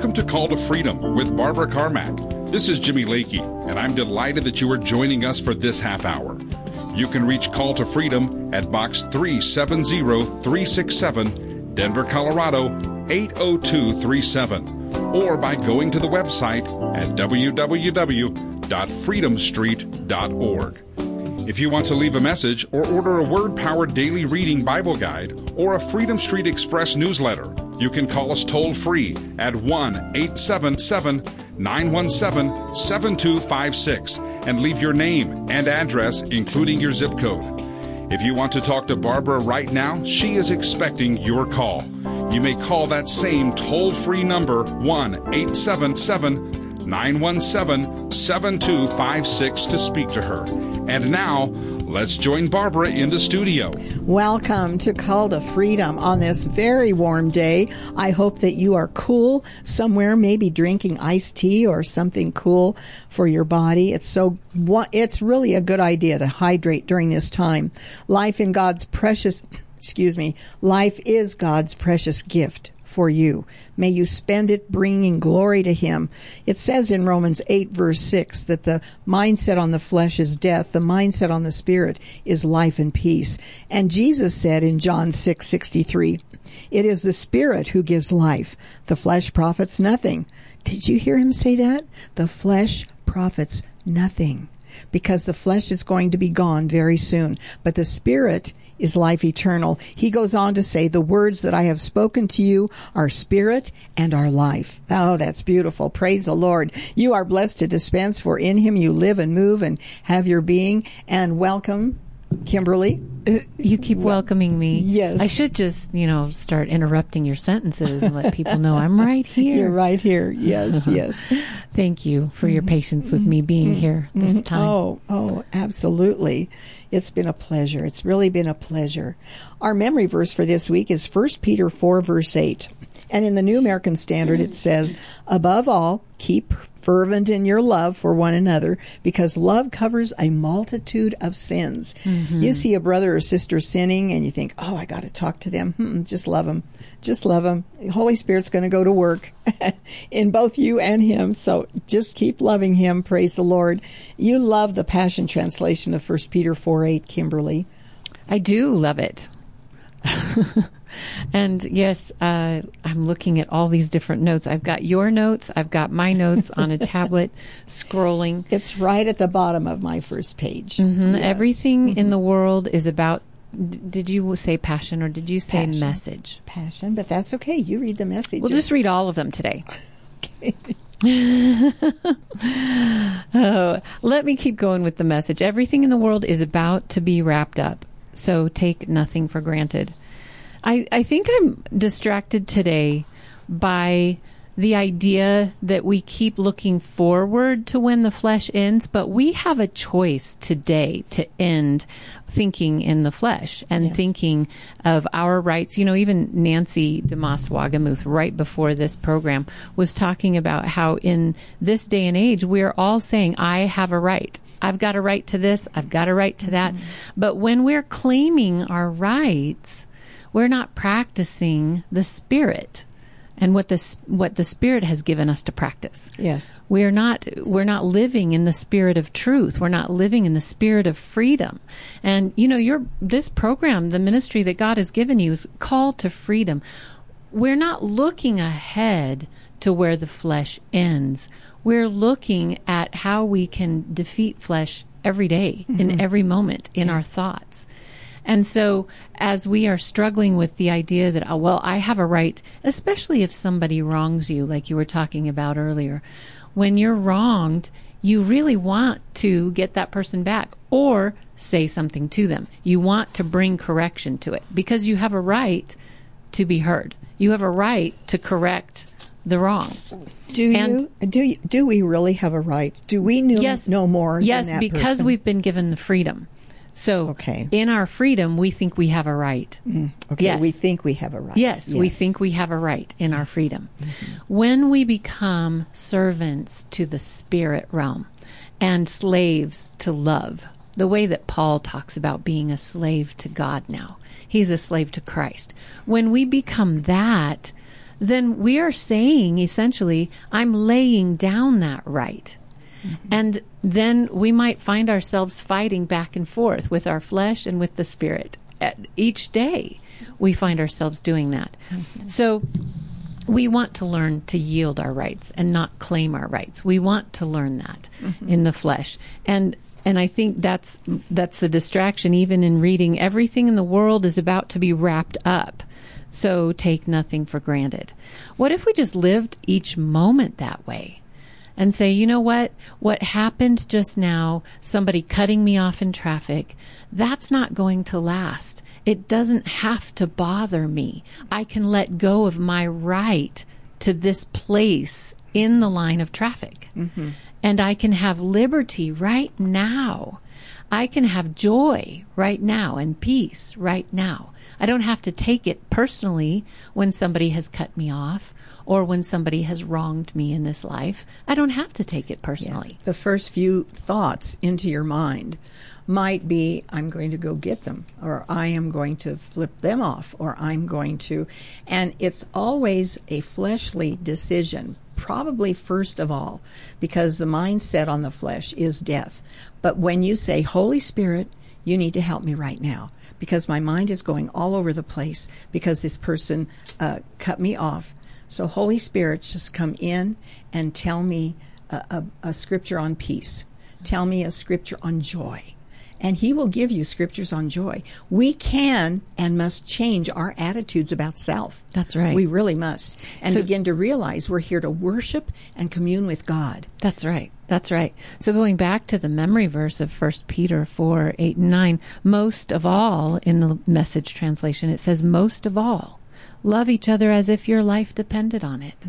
Welcome to Call to Freedom with Barbara Carmack. This is Jimmy Lakey, and I'm delighted that you are joining us for this half hour. You can reach Call to Freedom at Box 370367, Denver, Colorado 80237, or by going to the website at www.freedomstreet.org. If you want to leave a message or order a Word-Powered Daily Reading Bible Guide or a Freedom Street Express newsletter, you can call us toll-free at 1-877-917-7256 and leave your name and address, including your zip code. If you want to talk to Barbara right now, she is expecting your call. You may call that same toll-free number, 1-877-917-7256, to speak to her. And now, let's join Barbara in the studio. Welcome to Call to Freedom on this very warm day. I hope that you are cool somewhere, maybe drinking iced tea or something cool for your body. It's really a good idea to hydrate during this time. Life is God's precious gift for you. May you spend it bringing glory to Him. It says in Romans 8 verse 6 that the mindset on the flesh is death. The mindset on the spirit is life and peace. And Jesus said in John 6:63, it is the spirit who gives life. The flesh profits nothing. Did you hear Him say that? The flesh profits nothing. Because the flesh is going to be gone very soon. But the spirit is life eternal. He goes on to say, the words that I have spoken to you are spirit and are life. Oh, that's beautiful. Praise the Lord. You are blessed to dispense, for in Him you live and move and have your being. And welcome, Kimberly. You keep welcoming me. Yes. I should just, start interrupting your sentences and let people know I'm right here. You're right here. Yes, yes. Thank you for your patience with me being here this time. Oh, absolutely. It's been a pleasure. It's really been a pleasure. Our memory verse for this week is 1 Peter 4, verse 8. And in the New American Standard, it says, above all, keep fervent in your love for one another, because love covers a multitude of sins. Mm-hmm. You see a brother or sister sinning, and you think, oh, I got to talk to them. Just love them. Just love them. The Holy Spirit's going to go to work in both you and him. So just keep loving him. Praise the Lord. You love the Passion Translation of 1 Peter 4:8, Kimberly. I do love it. And yes, I'm looking at all these different notes. I've got your notes. I've got my notes on a tablet scrolling. It's right at the bottom of my first page. Mm-hmm. Yes. Everything in the world is about, did you say passion or did you say message? Passion, but that's okay. You read the message. We'll just read all of them today. Okay. Let me keep going with the message. Everything in the world is about to be wrapped up, so take nothing for granted. I think I'm distracted today by the idea that we keep looking forward to when the flesh ends, but we have a choice today to end thinking in the flesh and thinking of our rights. Even Nancy DeMoss Wagamuth, right before this program, was talking about how in this day and age, we're all saying, I have a right. I've got a right to this. I've got a right to that. Mm-hmm. But when we're claiming our rights, we're not practicing the Spirit and what the Spirit has given us to practice. Yes. We're not living in the spirit of truth. We're not living in the spirit of freedom. And this program, the ministry that God has given you, is called to freedom. We're not looking ahead to where the flesh ends. We're looking at how we can defeat flesh every day, in every moment, in our thoughts. And so as we are struggling with the idea that, I have a right, especially if somebody wrongs you, like you were talking about earlier, when you're wronged, you really want to get that person back or say something to them. You want to bring correction to it because you have a right to be heard. You have a right to correct the wrong. Do we really have a right? Do we know more than that person? Yes, because we've been given the freedom. So in our freedom, we think we have a right. Okay, yes. We think we have a right. Yes, we think we have a right in our freedom. Mm-hmm. When we become servants to the spirit realm and slaves to love, the way that Paul talks about being a slave to God now, he's a slave to Christ. When we become that, then we are saying essentially, I'm laying down that right. And then we might find ourselves fighting back and forth with our flesh and with the spirit. Each day we find ourselves doing that. So we want to learn to yield our rights and not claim our rights. We want to learn that in the flesh. And I think that's the distraction, even in reading. Everything in the world is about to be wrapped up. So take nothing for granted. What if we just lived each moment that way? And say, you know what happened just now, somebody cutting me off in traffic, that's not going to last. It doesn't have to bother me. I can let go of my right to this place in the line of traffic. And I can have liberty right now. I can have joy right now and peace right now. I don't have to take it personally when somebody has cut me off or when somebody has wronged me in this life. I don't have to take it personally. Yes. The first few thoughts into your mind might be, I'm going to go get them, or I am going to flip them off, or I'm going to, and it's always a fleshly decision, probably first of all, because the mindset on the flesh is death. But when you say, Holy Spirit, you need to help me right now, because my mind is going all over the place because this person cut me off. So Holy Spirit, just come in and tell me a scripture on peace. Tell me a scripture on joy. And he will give you scriptures on joy. We can and must change our attitudes about self. That's right. We really must. And begin to realize we're here to worship and commune with God. That's right. That's right. So going back to the memory verse of 1 Peter 4:8-9, most of all, in the Message translation, it says, most of all, love each other as if your life depended on it.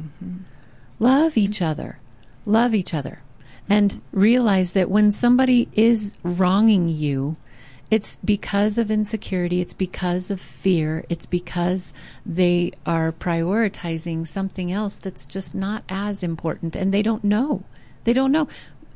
Love each other. Love each other. And realize that when somebody is wronging you, it's because of insecurity, it's because of fear, it's because they are prioritizing something else that's just not as important, and they don't know. They don't know.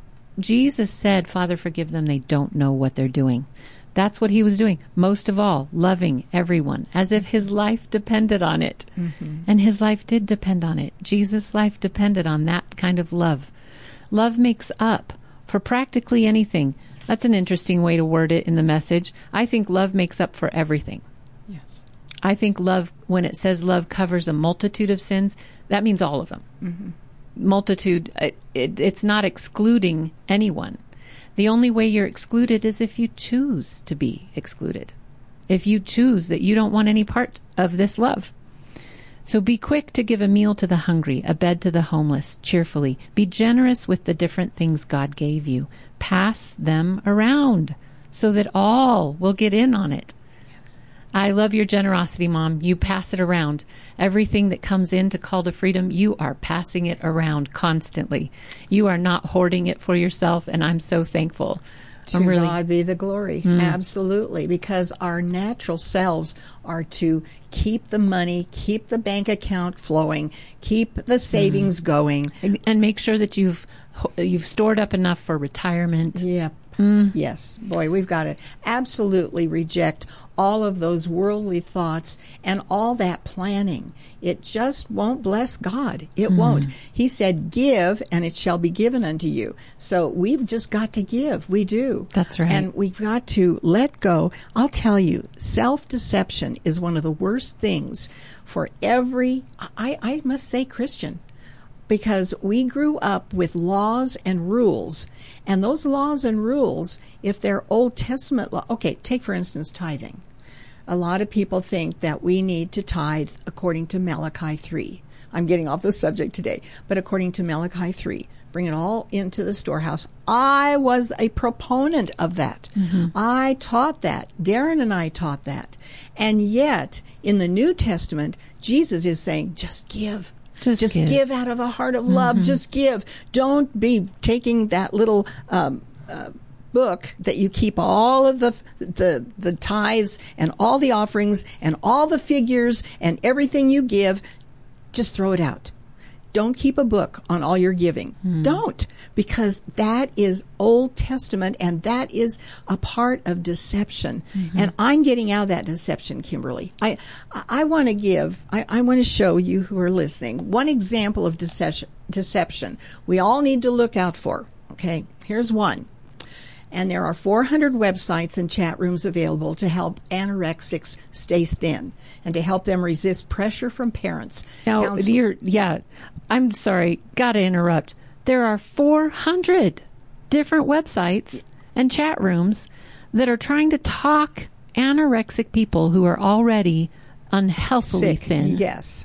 Jesus said, Father, forgive them, they don't know what they're doing. That's what he was doing. Most of all, loving everyone as if his life depended on it. And his life did depend on it. Jesus' life depended on that kind of love. Love makes up for practically anything. That's an interesting way to word it in the Message. I think love makes up for everything. Yes. I think love, when it says love covers a multitude of sins, that means all of them. Multitude, it's not excluding anyone. The only way you're excluded is if you choose to be excluded. If you choose that you don't want any part of this love. So be quick to give a meal to the hungry, a bed to the homeless, cheerfully. Be generous with the different things God gave you. Pass them around so that all will get in on it. Yes. I love your generosity, Mom. You pass it around. Everything that comes in to Call to Freedom, you are passing it around constantly. You are not hoarding it for yourself, and I'm so thankful. To God be the glory. Absolutely. Because our natural selves are to keep the money, keep the bank account flowing, keep the savings going. And make sure that you've stored up enough for retirement. Yep. Yes. Boy, we've got to absolutely reject all of those worldly thoughts and all that planning. It just won't bless God. It won't. He said, give and it shall be given unto you. So we've just got to give. We do. That's right. And we've got to let go. I'll tell you, self-deception is one of the worst things for every, I must say, Christian. Because we grew up with laws and rules, and those laws and rules, if they're Old Testament law, okay, take for instance tithing. A lot of people think that we need to tithe according to Malachi 3. I'm getting off the subject today, but according to Malachi 3, bring it all into the storehouse. I was a proponent of that. I taught that. Darren and I taught that. And yet, in the New Testament, Jesus is saying, just give. Just give out of a heart of love. Just give. Don't be taking that little book that you keep all of the tithes and all the offerings and all the figures and everything you give. Just throw it out. Don't keep a book on all your giving. Don't, because that is Old Testament, and that is a part of deception. And I'm getting out of that deception, Kimberly. I want to give, I want to show you who are listening one example of deception we all need to look out for. Okay, here's one. And there are 400 websites and chat rooms available to help anorexics stay thin and to help them resist pressure from parents. Now, I'm sorry, gotta interrupt. There are 400 different websites and chat rooms that are trying to talk anorexic people who are already unhealthily thin. Yes.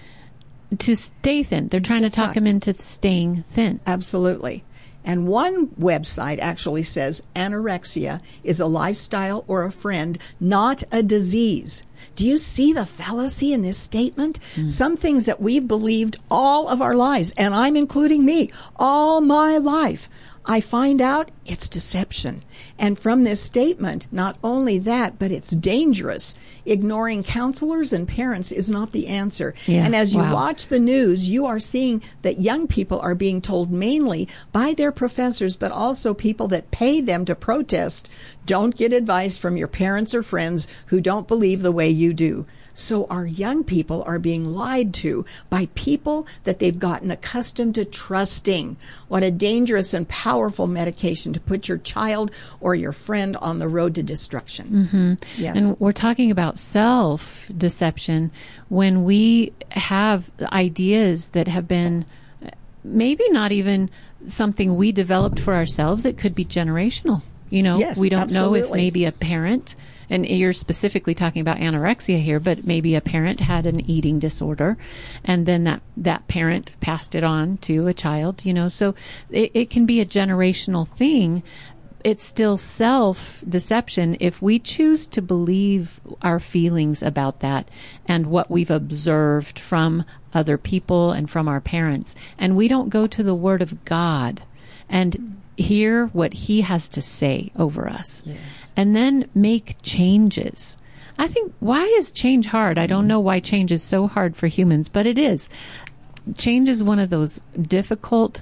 To stay thin. They're trying to talk them into staying thin. Absolutely. And one website actually says anorexia is a lifestyle or a friend, not a disease. Do you see the fallacy in this statement? Some things that we've believed all of our lives, and I'm including me, all my life, I find out it's deception. And from this statement, not only that, but it's dangerous. Ignoring counselors and parents is not the answer. Yeah, and as you watch the news, you are seeing that young people are being told mainly by their professors, but also people that pay them to protest, don't get advice from your parents or friends who don't believe the way you do. So our young people are being lied to by people that they've gotten accustomed to trusting. What a dangerous and powerful medication to put your child or your friend on the road to destruction. Yes. And we're talking about self-deception when we have ideas that have been maybe not even something we developed for ourselves. It could be generational. You know, yes, we don't absolutely. know if maybe a parent, and you're specifically talking about anorexia here, but maybe a parent had an eating disorder, and then that parent passed it on to a child, you know. So it can be a generational thing. It's still self-deception if we choose to believe our feelings about that and what we've observed from other people and from our parents. And we don't go to the Word of God and hear what He has to say over us. Yes. And then make changes. I think, why is change hard? I don't know why change is so hard for humans, but it is. Change is one of those difficult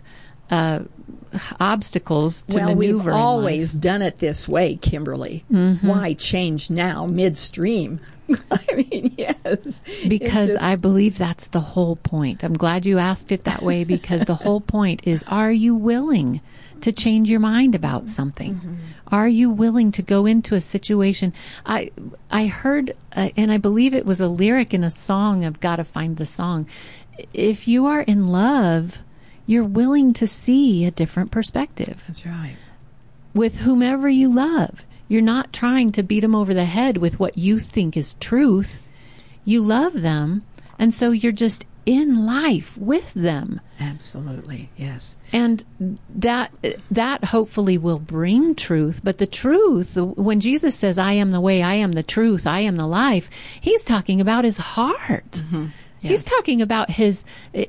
obstacles to maneuver. Well, we've always done it this way, Kimberly. Why change now, midstream? I mean, yes. Because I believe that's the whole point. I'm glad you asked it that way, because the whole point is, are you willing to change your mind about something? Are you willing to go into a situation? I heard, and I believe it was a lyric in a song. I've got to find the song. If you are in love, you're willing to see a different perspective. That's right. With whomever you love. You're not trying to beat them over the head with what you think is truth. You love them, and so you're just in life with them. Absolutely, yes. And that hopefully will bring truth. But the truth, when Jesus says, I am the way, I am the truth, I am the life, He's talking about His heart. Yes. He's talking about his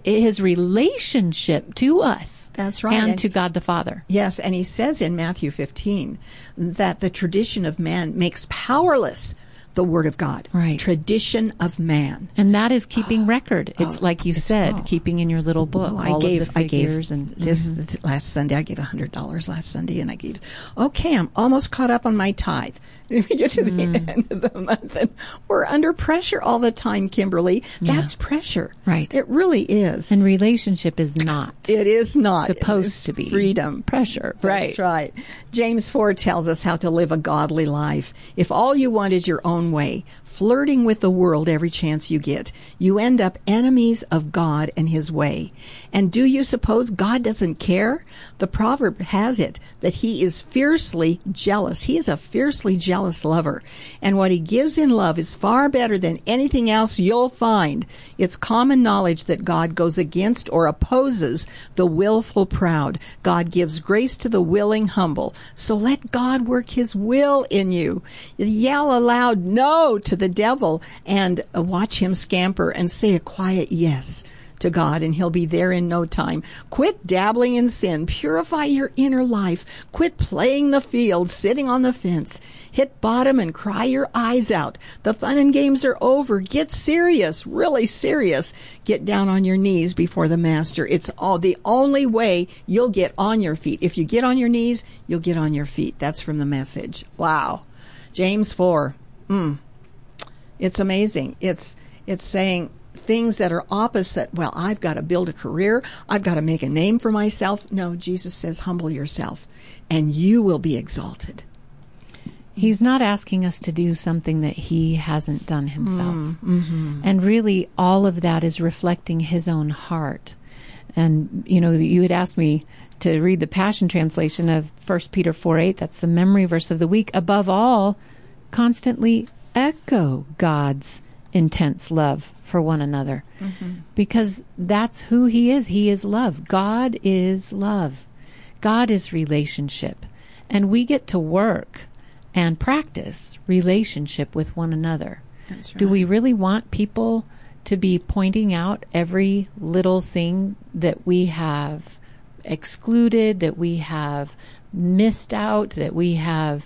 relationship to us. That's right. And to God the Father. Yes, and He says in Matthew 15 that the tradition of man makes powerless the Word of God. Right. Tradition of man. And that is keeping record. It's like you said, keeping in your little book all of the figures. This last Sunday, I gave $100 last Sunday, and I gave, I'm almost caught up on my tithe. We get to the end of the month, and we're under pressure all the time, Kimberly. That's pressure. Right. It really is. And relationship is not. It is not. Supposed to be. Freedom. Pressure. That's right. James 4 tells us how to live a godly life. If all you want is your own way, flirting with the world every chance you get, you end up enemies of God and His way. And do you suppose God doesn't care? The proverb has it that He is fiercely jealous. He is a fiercely jealous lover. And what He gives in love is far better than anything else you'll find. It's common knowledge that God goes against or opposes the willful proud. God gives grace to the willing humble. So let God work His will in you. Yell aloud no to the devil and watch him scamper, and say a quiet yes to God, and he'll be there in no time. Quit dabbling in sin. Purify your inner life. Quit playing the field, sitting on the fence. Hit bottom and cry your eyes out. The fun and games are over. Get serious, really serious. Get down on your knees before the Master. It's the only way you'll get on your feet. If you get on your knees, you'll get on your feet. That's from the Message. Wow. James 4. It's amazing. It's saying things that are opposite. Well, I've got to build a career. I've got to make a name for myself. No, Jesus says, humble yourself, and you will be exalted. He's not asking us to do something that he hasn't done himself. And really, all of that is reflecting his own heart. And, you had asked me to read the Passion Translation of 1 Peter 4:8. That's the memory verse of the week. Above all, constantly echo God's intense love for one another. Because that's who he is. He is love. God is love. God is relationship. And we get to work and practice relationship with one another. That's right. Do we really want people to be pointing out every little thing that we have excluded, that we have missed out, that we have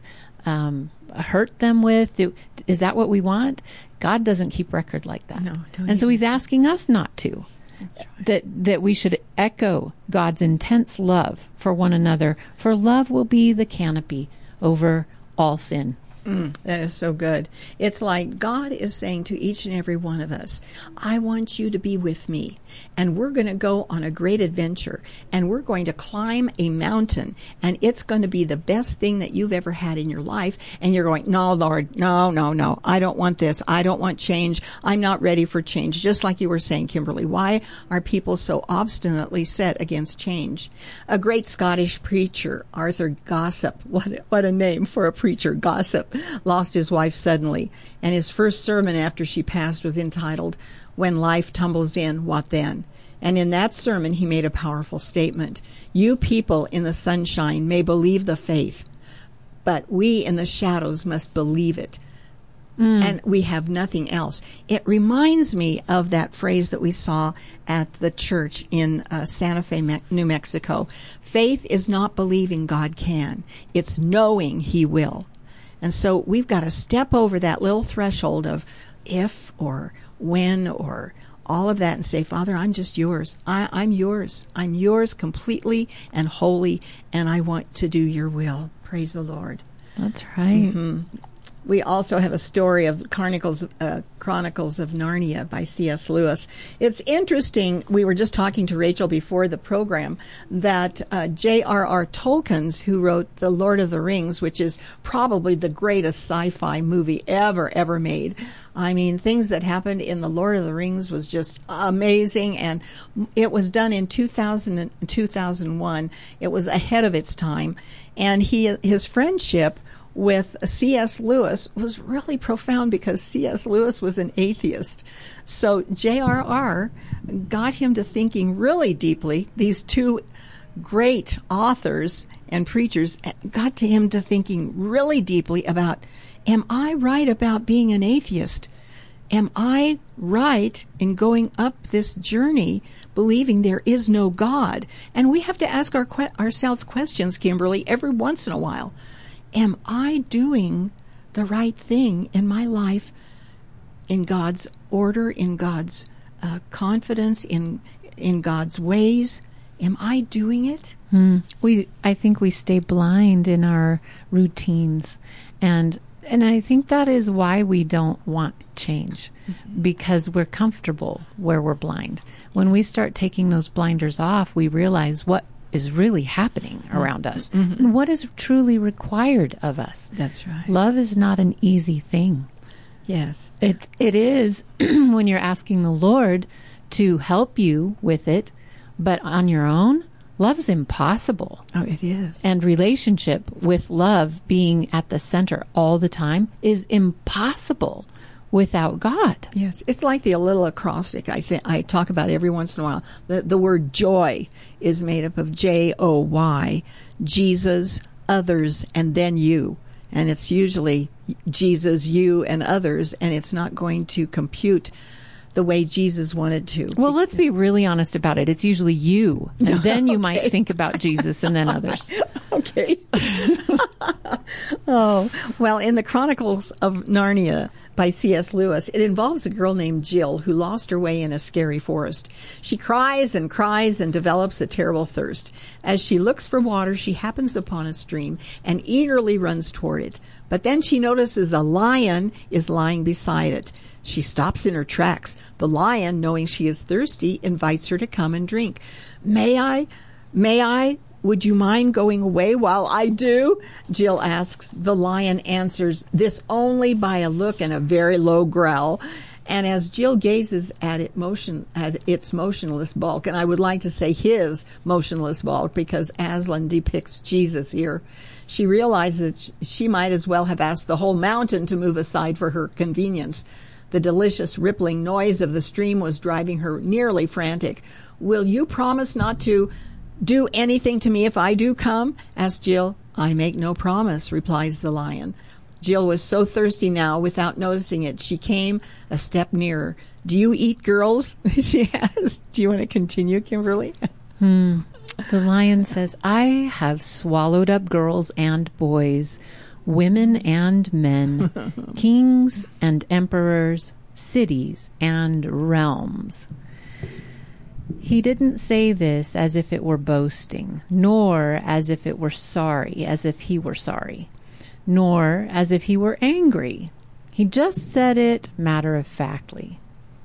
hurt them with? Is that what we want? God doesn't keep record like that. No, and so he's asking us not to. That's right. That we should echo God's intense love for one another, for love will be the canopy over all sin. That is so good. It's like God is saying to each and every one of us, I want you to be with me, and we're going to go on a great adventure, and we're going to climb a mountain, and it's going to be the best thing that you've ever had in your life. And you're going, no, Lord, no, I don't want this. I don't want change. I'm not ready for change. Just like you were saying, Kimberly, why are people so obstinately set against change? A great Scottish preacher, Arthur Gossip, what a name for a preacher, Gossip, lost his wife suddenly, and his first sermon after she passed was entitled, When Life Tumbles In, What Then? And in that sermon, he made a powerful statement. You people in the sunshine may believe the faith, but we in the shadows must believe it. And we have nothing else. It reminds me of that phrase that we saw at the church in Santa Fe, New Mexico. Faith is not believing God can. It's knowing he will. And so we've got to step over that little threshold of if or when or all of that and say, Father, I'm just yours. I'm yours. I'm yours completely and wholly, and I want to do your will. Praise the Lord. That's right. We also have a story of Chronicles of Narnia by C.S. Lewis. It's interesting. We were just talking to Rachel before the program that J.R.R. Tolkien, who wrote The Lord of the Rings, which is probably the greatest sci-fi movie ever made. I mean, things that happened in The Lord of the Rings was just amazing, and it was done in 2000 and 2001. It was ahead of its time, and his friendship with C.S. Lewis was really profound because C.S. Lewis was an atheist. So J.R.R. got him to thinking really deeply. These two great authors and preachers got to him to thinking really deeply about, am I right about being an atheist? Am I right in going up this journey believing there is no God? And we have to ask ourselves questions, Kimberly, every once in a while. Am I doing the right thing in my life, in God's order, in God's confidence, in God's ways? Am I doing it? I think we stay blind in our routines, and I think that is why we don't want change, because we're comfortable where we're blind. When we start taking those blinders off, we realize what is really happening around us and what is truly required of us. That's right. Love is not an easy thing. Yes. It is when you're asking the Lord to help you with it, but on your own, love is impossible. Oh, it is. And relationship with love being at the center all the time is impossible without God. Yes, it's like the little acrostic I talk about every once in a while. The word joy is made up of J-O-Y, Jesus, others, and then you. And it's usually Jesus, you, and others, and it's not going to compute the way Jesus wanted to. Well, let's be really honest about it. It's usually you. And then you might think about Jesus and then others. Okay. Oh, well, in the Chronicles of Narnia by C.S. Lewis, it involves a girl named Jill who lost her way in a scary forest. She cries and develops a terrible thirst. As she looks for water, she happens upon a stream and eagerly runs toward it. But then she notices a lion is lying beside it. She stops in her tracks. The lion, knowing she is thirsty, invites her to come and drink. May I? Would you mind going away while I do? Jill asks. The lion answers this only by a look and a very low growl. And as Jill gazes at its motionless bulk, and I would like to say his motionless bulk because Aslan depicts Jesus here, she realizes that she might as well have asked the whole mountain to move aside for her convenience. The delicious rippling noise of the stream was driving her nearly frantic. Will you promise not to do anything to me if I do come? Asked Jill. I make no promise, replies the lion. Jill was so thirsty now, without noticing it, she came a step nearer. Do you eat girls? She asked. Do you want to continue, Kimberly? The lion says, I have swallowed up girls and boys, women and men, kings and emperors, cities and realms. He didn't say this as if it were boasting, nor as if it were sorry, as if he were sorry, nor as if he were angry. He just said it matter-of-factly.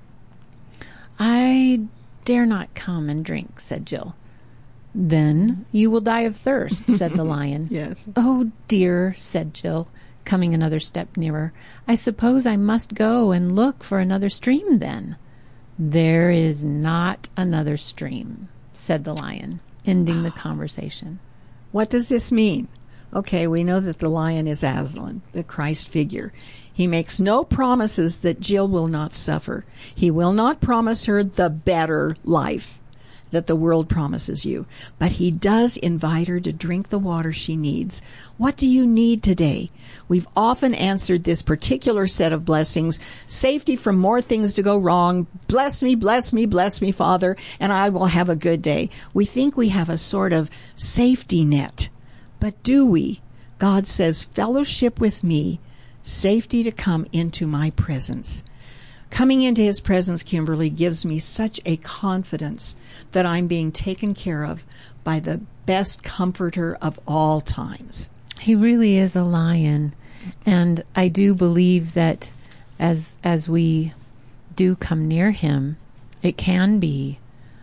I dare not come and drink, said Jill. Then you will die of thirst, said the lion. Yes. Oh, dear, said Jill, coming another step nearer. I suppose I must go and look for another stream then. There is not another stream, said the lion, ending the conversation. What does this mean? Okay, we know that the lion is Aslan, the Christ figure. He makes no promises that Jill will not suffer. He will not promise her the better life that the world promises you, but he does invite her to drink the water she needs. What do you need today? We've often answered this particular set of blessings: safety from more things to go wrong. Bless me, bless me, bless me, Father, and I will have a good day. We think we have a sort of safety net, but do we? God says, fellowship with me, safety to come into my presence. Coming into his presence, Kimberly, gives me such a confidence that I'm being taken care of by the best comforter of all times. He really is a lion. And I do believe that as we do come near him, it can be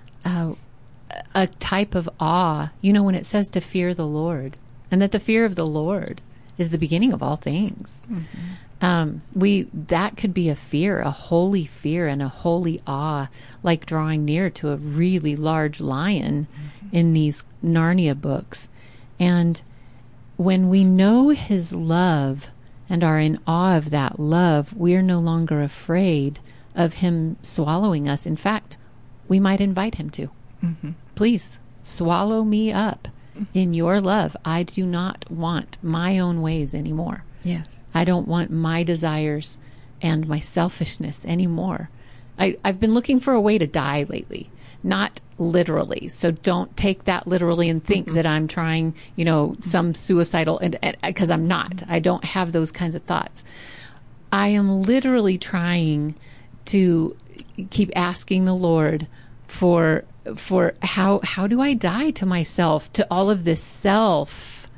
a type of awe. You know, when it says to fear the Lord, and that the fear of the Lord is the beginning of all things. Mm-hmm. That could be a fear, a holy fear and a holy awe, like drawing near to a really large lion in these Narnia books. And when we know his love and are in awe of that love, we're no longer afraid of him swallowing us. In fact, we might invite him to. Mm-hmm. Please, swallow me up in your love. I do not want my own ways anymore. Yes. I don't want my desires and my selfishness anymore. I've been looking for a way to die lately, not literally. So don't take that literally and think that I'm trying, some suicidal, and because I'm not. I don't have those kinds of thoughts. I am literally trying to keep asking the Lord for how do I die to myself, to all of this self.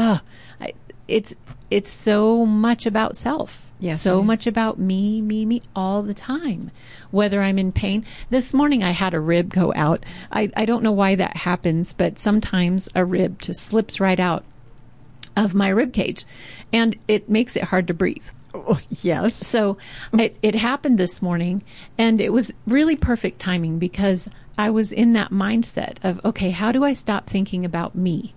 It's so much about self. Yes, so much about me all the time, whether I'm in pain. This morning I had a rib go out. I don't know why that happens, but sometimes a rib just slips right out of my rib cage, and it makes it hard to breathe. Oh, yes. So it happened this morning, and it was really perfect timing because I was in that mindset of, okay, how do I stop thinking about me?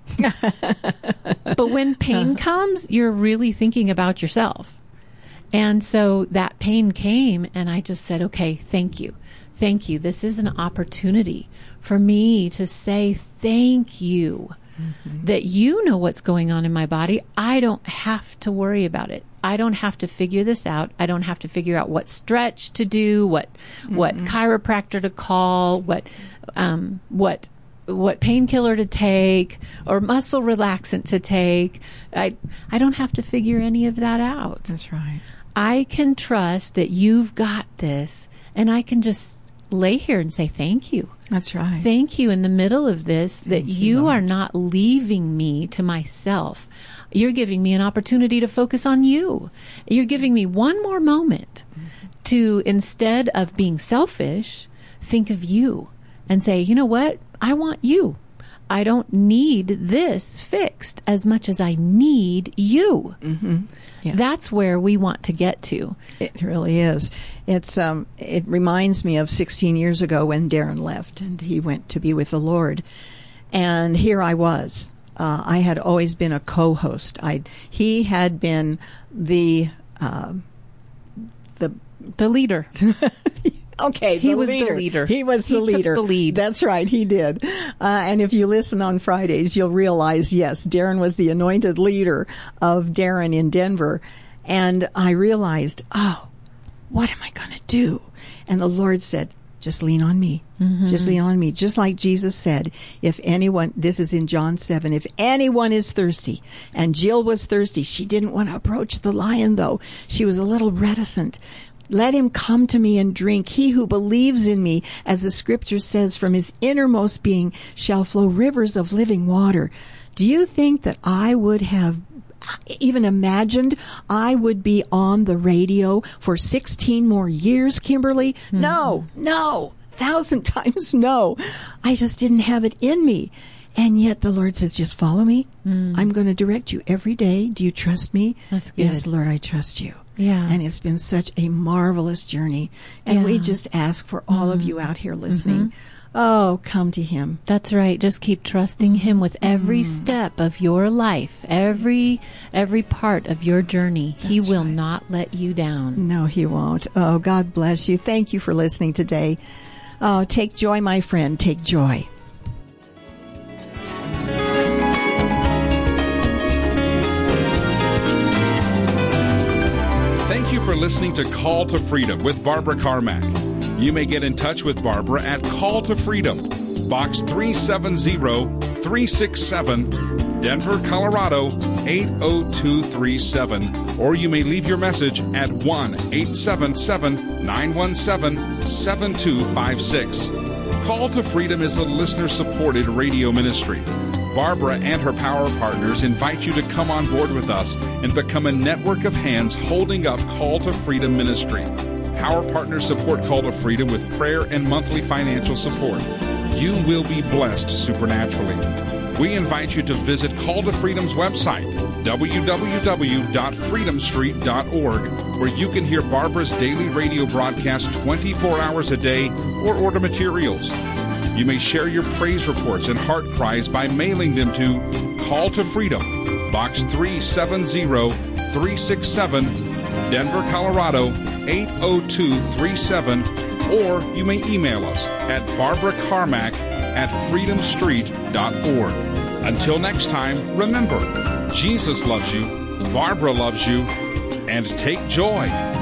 But when pain comes, you're really thinking about yourself. And so that pain came, and I just said, okay, thank you. Thank you. This is an opportunity for me to say thank you that you know what's going on in my body. I don't have to worry about it. I don't have to figure this out. I don't have to figure out what stretch to do, what chiropractor to call, what painkiller to take or muscle relaxant to take. I don't have to figure any of that out. That's right. I can trust that you've got this, and I can just lay here and say thank you. That's right. Thank you in the middle of this, that you are not leaving me to myself. You're giving me an opportunity to focus on you. You're giving me one more moment to, instead of being selfish, think of you and say, you know what? I want you. I don't need this fixed as much as I need you. Mm-hmm. Yeah. That's where we want to get to. It really is. It reminds me of 16 years ago when Darren left and he went to be with the Lord. And here I was. I had always been a co-host. He had been the leader. Okay, he was the leader. He was the leader. Took the lead. That's right, he did. And if you listen on Fridays, you'll realize, yes, Darren was the anointed leader of Darren in Denver. And I realized, what am I going to do? And the Lord said, just lean on me. Mm-hmm. Just lean on me. Just like Jesus said, if anyone, this is in John 7, if anyone is thirsty, and Jill was thirsty, she didn't want to approach the lion though. She was a little reticent. Let him come to me and drink. He who believes in me, as the scripture says, from his innermost being shall flow rivers of living water. Do you think that I would have even imagined I would be on the radio for 16 more years, Kimberly? Mm-hmm. No, 1,000 times no. I just didn't have it in me. And yet the Lord says, just follow me. I'm going to direct you every day. Do you trust me? That's good. Yes, Lord, I trust you. Yeah. And it's been such a marvelous journey. And we just ask for all of you out here listening. Oh, come to him. That's right. Just keep trusting him with every step of your life, every part of your journey. He will not let you down. No, he won't. Oh, God bless you. Thank you for listening today. Oh, take joy, my friend. Take joy. Thank you for listening to Call to Freedom with Barbara Carmack. You may get in touch with Barbara at Call to Freedom, Box 370-367, Denver, Colorado 80237. Or you may leave your message at 1-877-917-7256. Call to Freedom is a listener-supported radio ministry. Barbara and her power partners invite you to come on board with us and become a network of hands holding up Call to Freedom ministry. Power partners support Call to Freedom with prayer and monthly financial support. You will be blessed supernaturally. We invite you to visit Call to Freedom's website, www.freedomstreet.org, where you can hear Barbara's daily radio broadcast 24 hours a day or order materials. You may share your praise reports and heart cries by mailing them to Call to Freedom, Box 370-367, Denver, Colorado 80237, or you may email us at barbaracarmack@freedomstreet.org. Until next time, remember, Jesus loves you, Barbara loves you, and take joy